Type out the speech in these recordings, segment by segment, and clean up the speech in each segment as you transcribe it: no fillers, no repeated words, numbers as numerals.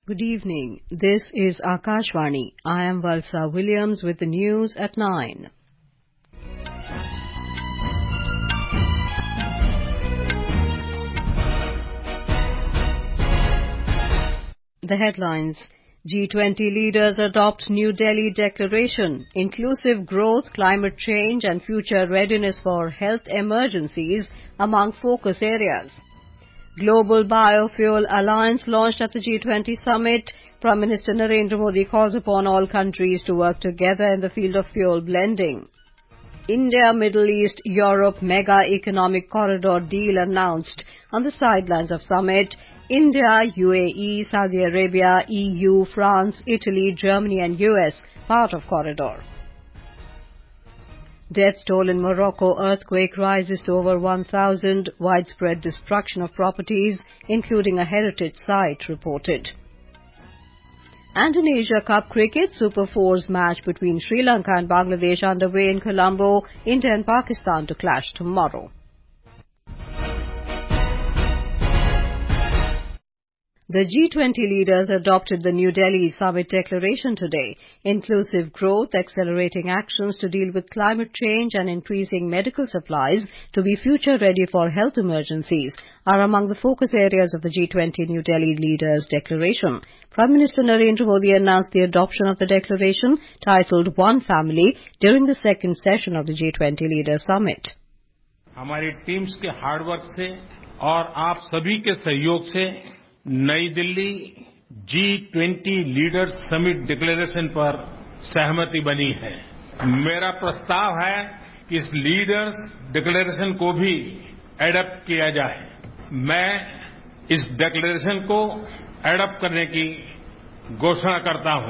Good evening. This is Akashvani. I am Valsa Williams with the news at 9. The headlines. G20 leaders adopt New Delhi Declaration. Inclusive growth, climate change and future readiness for health emergencies among focus areas. Global Biofuel Alliance launched at the G20 summit. Prime Minister Narendra Modi calls upon all countries to work together in the field of fuel blending. India, Middle East, Europe mega economic corridor deal announced on the sidelines of summit. India, UAE, Saudi Arabia, EU, France, Italy, Germany and US part of corridor. Death toll in Morocco earthquake rises to over 1,000. Widespread destruction of properties, including a heritage site, reported. And in Asia Cup cricket, Super Fours match between Sri Lanka and Bangladesh underway in Colombo. India and Pakistan to clash tomorrow. The G20 leaders adopted the New Delhi Summit Declaration today. Inclusive growth, accelerating actions to deal with climate change and increasing medical supplies to be future-ready for health emergencies are among the focus areas of the G20 New Delhi Leaders Declaration. Prime Minister Narendra Modi announced the adoption of the declaration titled One Family during the second session of the G20 Leaders Summit. हमारी teams के hard work से और आप सभी के सहयोग से नई Delhi G20 leaders summit declaration पर सहमति बनी है। मेरा प्रस्ताव है कि इस लीडर्स डिक्लेरेशन को भी एडॉप्ट किया जाए। मैं इस डिक्लेरेशन को एडॉप्ट करने की घोषणा करता हूं।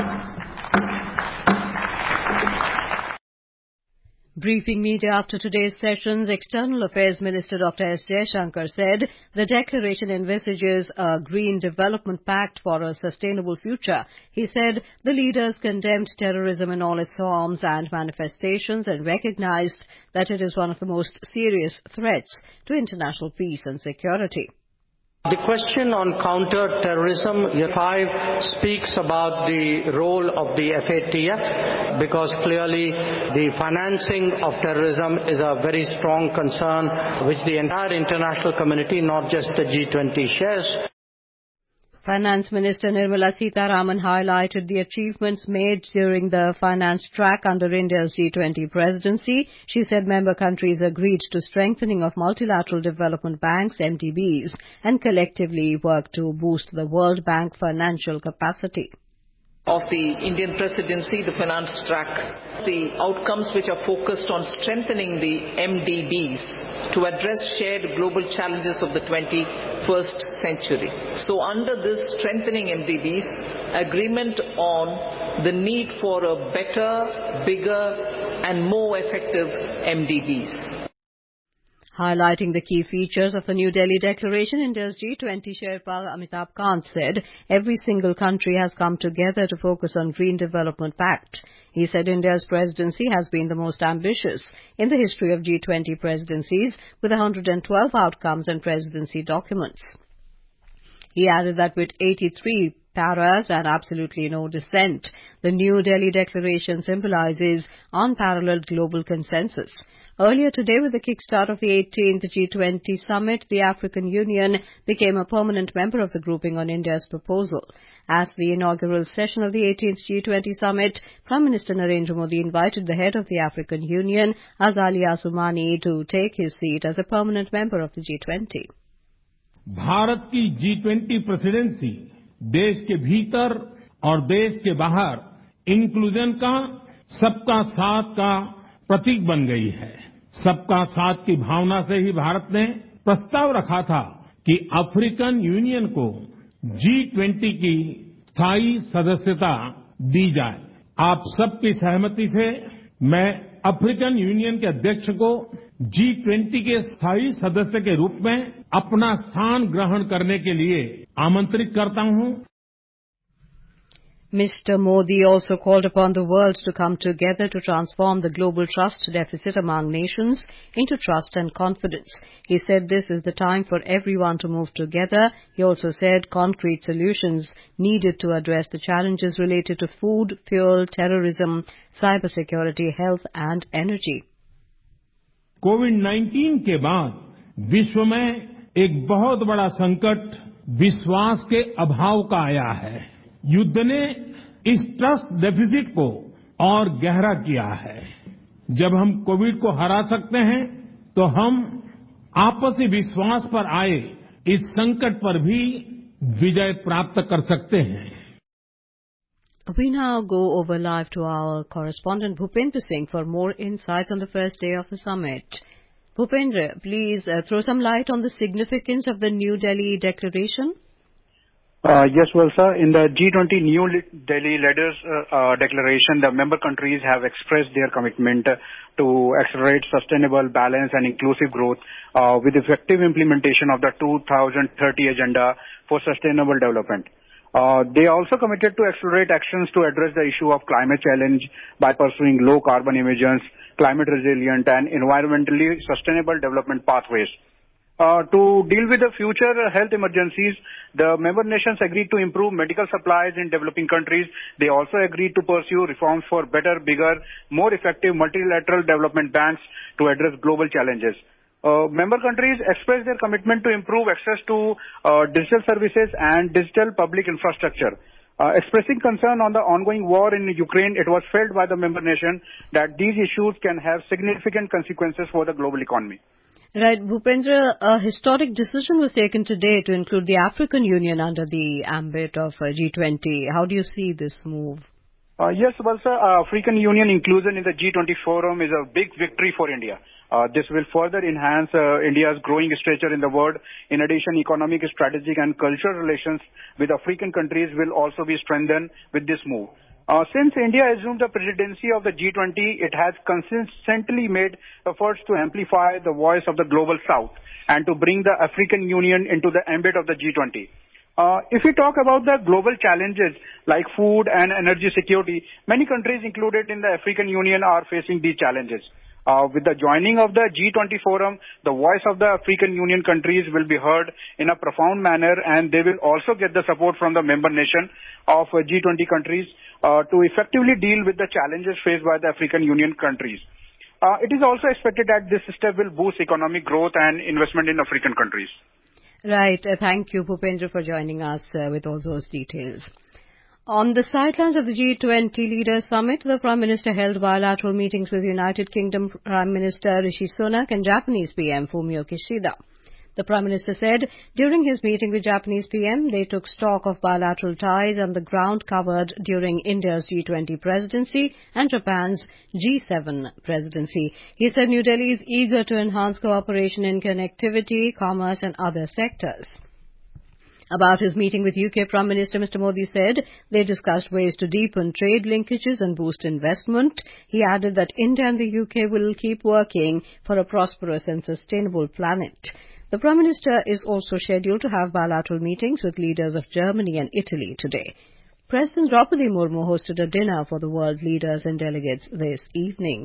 Briefing media after today's sessions, External Affairs Minister Dr. S. Jaishankar said the declaration envisages a green development pact for a sustainable future. He said the leaders condemned terrorism in all its forms and manifestations and recognized that it is one of the most serious threats to international peace and security. The question on counter-terrorism, Year 5 speaks about the role of the FATF because clearly the financing of terrorism is a very strong concern which the entire international community, not just the G20, shares. Finance Minister Nirmala Sitharaman highlighted the achievements made during the finance track under India's G20 presidency. She said member countries agreed to strengthening of multilateral development banks, MDBs, and collectively work to boost the World Bank financial capacity. Of the Indian presidency, the finance track, the outcomes which are focused on strengthening the MDBs to address shared global challenges of the 21st century. So under this strengthening MDBs, agreement on the need for a better, bigger and more effective MDBs. Highlighting the key features of the New Delhi Declaration, India's G20 Sherpa Amitabh Kant said every single country has come together to focus on Green Development Pact. He said India's presidency has been the most ambitious in the history of G20 presidencies with 112 outcomes and presidency documents. He added that with 83 paras and absolutely no dissent, the New Delhi Declaration symbolizes unparalleled global consensus. Earlier today, with the kickstart of the 18th G20 summit, the African Union became a permanent member of the grouping on India's proposal. At the inaugural session of the 18th G20 summit, Prime Minister Narendra Modi invited the head of the African Union, Azali Assoumani, to take his seat as a permanent member of the G20. Bharat की G20 presidency देश के भीतर और देश के बाहर inclusion का, सबका साथ का प्रतीक बन गई है। सबका साथ की भावना से ही भारत ने प्रस्ताव रखा था कि अफ्रीकन यूनियन को G20 की स्थायी सदस्यता दी जाए। आप सबकी सहमति से मैं अफ्रीकन यूनियन के अध्यक्ष को G20 के स्थायी सदस्य के रूप में अपना स्थान ग्रहण करने के लिए आमंत्रित करता हूं। Mr. Modi also called upon the world to come together to transform the global trust deficit among nations into trust and confidence. He said this is the time for everyone to move together. He also said concrete solutions needed to address the challenges related to food, fuel, terrorism, cybersecurity, health and energy. कोविड-19 के बाद विश्व में एक बहुत बड़ा संकट विश्वास के अभाव का आया है। युद्ध ने इस ट्रस्ट डेफिसिट को और गहरा किया है। जब हम कोविड को हरा सकते हैं तो हम आपसी विश्वास पर आए इस संकट पर भी विजय प्राप्त कर सकते हैं। We now go over live to our correspondent Bhupendra Singh for more insights on the first day of the summit. Bhupendra, please throw some light on the significance of the New Delhi Declaration. Yes, well, sir, in the G20 New Delhi Leaders Declaration, the member countries have expressed their commitment to accelerate sustainable, balanced and inclusive growth with effective implementation of the 2030 Agenda for Sustainable Development. They also committed to accelerate actions to address the issue of climate challenge by pursuing low carbon emissions, climate resilient and environmentally sustainable development pathways. To deal with the future health emergencies, the member nations agreed to improve medical supplies in developing countries. They also agreed to pursue reforms for better, bigger, more effective multilateral development banks to address global challenges. Member countries expressed their commitment to improve access to digital services and digital public infrastructure. Expressing concern on the ongoing war in Ukraine, it was felt by the member nation that these issues can have significant consequences for the global economy. Right, Bhupendra, a historic decision was taken today to include the African Union under the ambit of G20. How do you see this move? Yes, well, sir, African Union inclusion in the G20 forum is a big victory for India. This will further enhance India's growing stature in the world. In addition, economic, strategic and cultural relations with African countries will also be strengthened with this move. Since India assumed the presidency of the G20, it has consistently made efforts to amplify the voice of the global south and to bring the African Union into the ambit of the G20. If we talk about the global challenges like food and energy security, many countries included in the African Union are facing these challenges. With the joining of the G20 forum, the voice of the African Union countries will be heard in a profound manner and they will also get the support from the member nation of G20 countries to effectively deal with the challenges faced by the African Union countries. It is also expected that this step will boost economic growth and investment in African countries. Right. Thank you, Bhupendra, for joining us with all those details. On the sidelines of the G20 Leaders Summit, the Prime Minister held bilateral meetings with United Kingdom Prime Minister Rishi Sunak and Japanese PM Fumio Kishida. The Prime Minister said during his meeting with Japanese PM, they took stock of bilateral ties and the ground covered during India's G20 presidency and Japan's G7 presidency. He said New Delhi is eager to enhance cooperation in connectivity, commerce and other sectors. About his meeting with UK Prime Minister, Mr. Modi said they discussed ways to deepen trade linkages and boost investment. He added that India and the UK will keep working for a prosperous and sustainable planet. The Prime Minister is also scheduled to have bilateral meetings with leaders of Germany and Italy today. President Draupadi Murmu hosted a dinner for the world leaders and delegates this evening.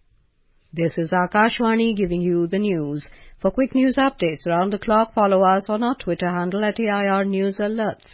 This is Akashvani giving you the news. For quick news updates around the clock, follow us on our Twitter handle at AIR News Alerts.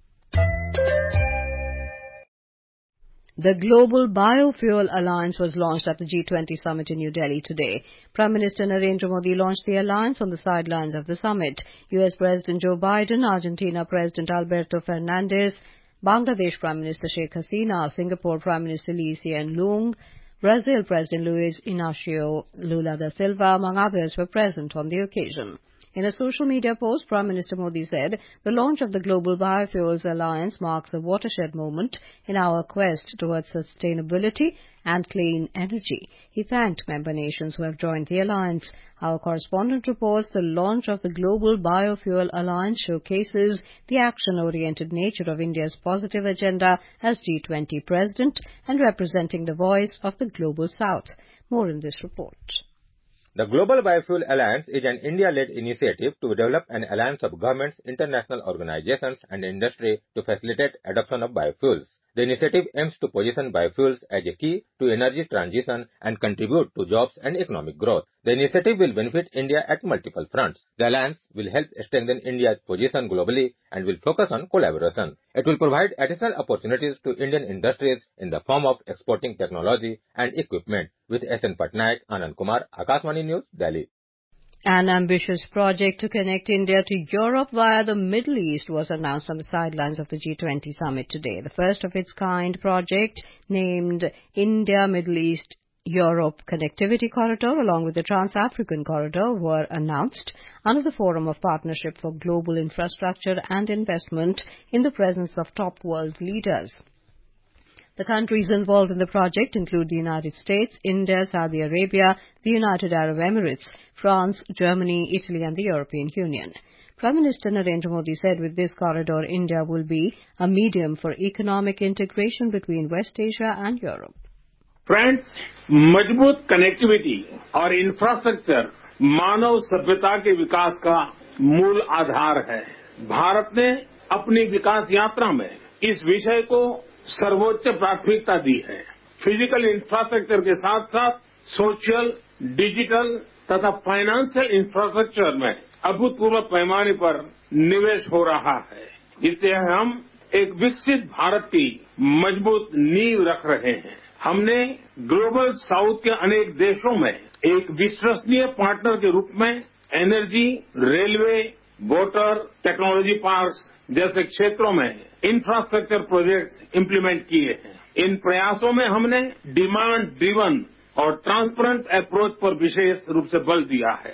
The Global Biofuel Alliance was launched at the G20 summit in New Delhi today. Prime Minister Narendra Modi launched the alliance on the sidelines of the summit. US President Joe Biden, Argentina President Alberto Fernandez, Bangladesh Prime Minister Sheikh Hasina, Singapore Prime Minister Lee Hsien Loong, Brazil President Luiz Inácio Lula da Silva, among others, were present on the occasion. In a social media post, Prime Minister Modi said, the launch of the Global Biofuels Alliance marks a watershed moment in our quest towards sustainability and clean energy. He thanked member nations who have joined the alliance. Our correspondent reports the launch of the Global Biofuel Alliance showcases the action-oriented nature of India's positive agenda as G20 president and representing the voice of the Global South. More in this report. The Global Biofuel Alliance is an India-led initiative to develop an alliance of governments, international organizations and industry to facilitate adoption of biofuels. The initiative aims to position biofuels as a key to energy transition and contribute to jobs and economic growth. The initiative will benefit India at multiple fronts. The alliance will help strengthen India's position globally and will focus on collaboration. It will provide additional opportunities to Indian industries in the form of exporting technology and equipment. With S.N. Patnaik, Anand Kumar, Akashvani News, Delhi. An ambitious project to connect India to Europe via the Middle East was announced on the sidelines of the G20 summit today. The first of its kind project, named India Middle East Europe Connectivity Corridor, along with the Trans-African Corridor, were announced under the Forum of Partnership for Global Infrastructure and Investment in the presence of top world leaders. The countries involved in the project include the United States, India, Saudi Arabia, the United Arab Emirates, France, Germany, Italy and the European Union. Prime Minister Narendra Modi said with this corridor, India will be a medium for economic integration between West Asia and Europe. Friends, मजबूत connectivity और infrastructure मानव सभ्यता के विकास का मूल आधार है. भारत ने अपनी विकास यात्रा में इस विषय को सर्वोच्च प्राथमिकता दी है. फिजिकल इंफ्रास्ट्रक्चर के साथ साथ सोशल, डिजिटल तथा फाइनेंशियल इंफ्रास्ट्रक्चर में अभूतपूर्व पैमाने पर निवेश हो रहा है. इससे हम एक विकसित भारत की मजबूत नींव रख रहे हैं. हमने ग्लोबल साउथ के अनेक देशों में एक विश्वसनीय पार्टनर के रूप में energy, railway, water, technology parks जैसे क्षेत्रों में इंफ्रास्ट्रक्चर प्रोजेक्ट्स इम्प्लीमेंट किए हैं. इन प्रयासों में हमने डिमांड ड्रिवन और ट्रांसपेरेंट अप्रोच पर विशेष रूप से बल दिया है.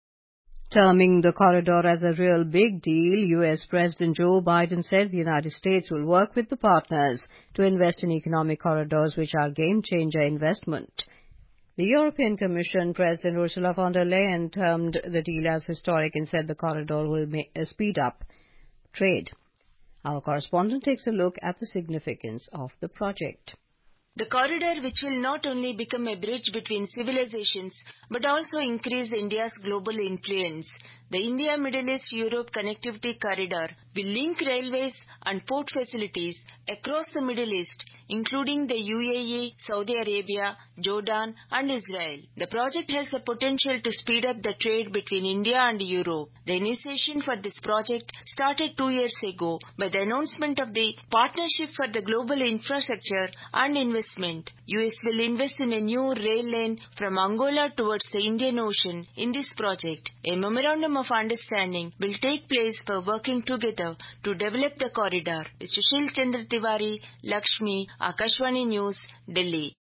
Terming the corridor as a real big deal, U.S. President Joe Biden said the United States will work with the partners to invest in economic corridors which are game-changer investment. The European Commission President Ursula von der Leyen termed the deal as historic and said the corridor will speed up trade. Our correspondent takes a look at the significance of the project. The corridor, which will not only become a bridge between civilizations, but also increase India's global influence. The India-Middle East Europe Connectivity Corridor will link railways and port facilities across the Middle East, including the UAE, Saudi Arabia, Jordan and Israel. The project has the potential to speed up the trade between India and Europe. The initiation for this project started 2 years ago by the announcement of the Partnership for the Global Infrastructure and Investment. US will invest in a new rail lane from Angola towards the Indian Ocean in this project. A memorandum of understanding will take place for working together to develop the corridor. Sushil Chandra Tiwari, Lakshmi, Akashvani News, Delhi.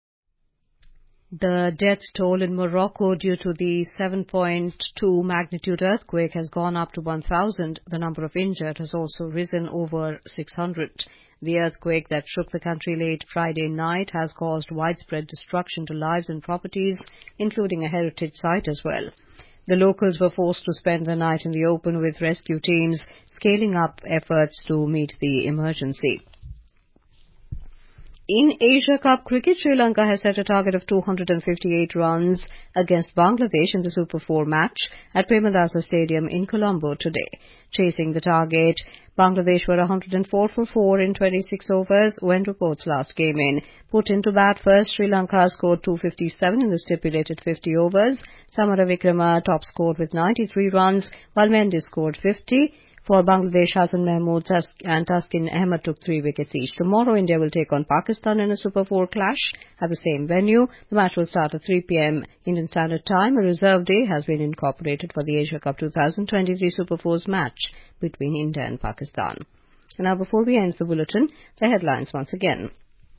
The death toll in Morocco due to the 7.2 magnitude earthquake has gone up to 1,000. The number of injured has also risen over 600. The earthquake that shook the country late Friday night has caused widespread destruction to lives and properties, including a heritage site as well. The locals were forced to spend the night in the open, with rescue teams scaling up efforts to meet the emergency. In Asia Cup cricket, Sri Lanka has set a target of 258 runs against Bangladesh in the Super 4 match at Premadasa Stadium in Colombo today. Chasing the target, Bangladesh were 104 for 4 in 26 overs when reports last came in. Put into bat first, Sri Lanka scored 257 in the stipulated 50 overs. Samara Vikrama top scored with 93 runs, while Mendes scored 50. For Bangladesh, Hassan Mahmood and Taskin Ahmed took 3 wickets each. Tomorrow, India will take on Pakistan in a Super 4 clash at the same venue. The match will start at 3 p.m. Indian Standard Time. A reserve day has been incorporated for the Asia Cup 2023 Super 4's match between India and Pakistan. And now, before we end the bulletin, the headlines once again.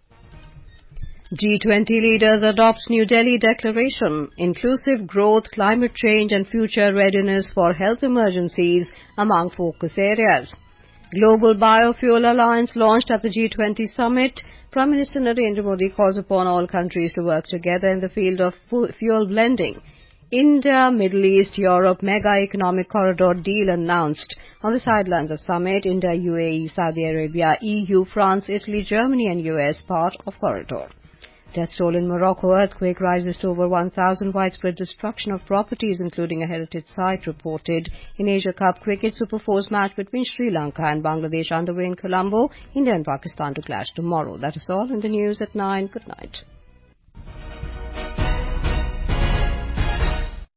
G20 leaders adopts New Delhi Declaration, inclusive growth, climate change and future readiness for health emergencies among focus areas. Global Biofuel Alliance launched at the G20 summit. Prime Minister Narendra Modi calls upon all countries to work together in the field of fuel blending. India, Middle East, Europe Mega Economic Corridor deal announced. On the sidelines of summit, India, UAE, Saudi Arabia, EU, France, Italy, Germany and US part of corridor. Death toll in Morocco. Earthquake rises to over 1,000. Widespread destruction of properties, including a heritage site, reported. In Asia Cup cricket, Super 4's match between Sri Lanka and Bangladesh underway in Colombo. India and Pakistan to clash tomorrow. That is all in the news at 9. Good night.